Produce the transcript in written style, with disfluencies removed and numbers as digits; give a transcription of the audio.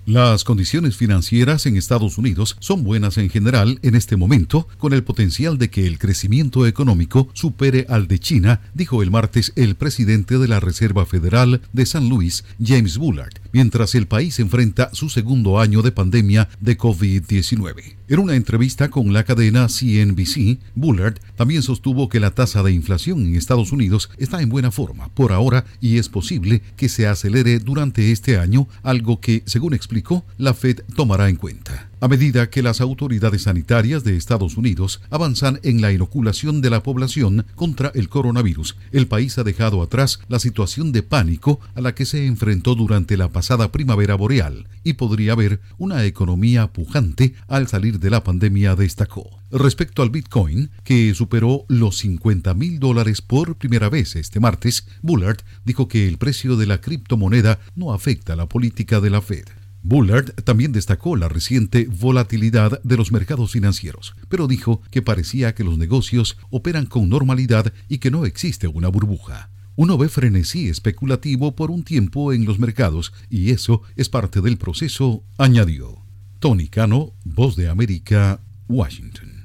Las condiciones financieras en Estados Unidos son buenas en general en este momento, con el potencial de que el crecimiento económico supere al de China, dijo el martes el presidente de la Reserva Federal de San Luis, James Bullard, mientras el país enfrenta su segundo año de pandemia de COVID-19. En una entrevista con la cadena CNBC, Bullard también sostuvo que la tasa de inflación en Estados Unidos está en buena forma por ahora y es posible que se acelere durante este año, algo que, según explicó, la Fed tomará en cuenta. A medida que las autoridades sanitarias de Estados Unidos avanzan en la inoculación de la población contra el coronavirus, el país ha dejado atrás la situación de pánico a la que se enfrentó durante la pasada primavera boreal y podría haber una economía pujante al salir de la pandemia, destacó. Respecto al Bitcoin, que superó los $50,000 por primera vez este martes, Bullard dijo que el precio de la criptomoneda no afecta la política de la Fed. Bullard también destacó la reciente volatilidad de los mercados financieros, pero dijo que parecía que los negocios operan con normalidad y que no existe una burbuja. Uno ve frenesí especulativo por un tiempo en los mercados y eso es parte del proceso, añadió. Tony Cano, Voz de América, Washington.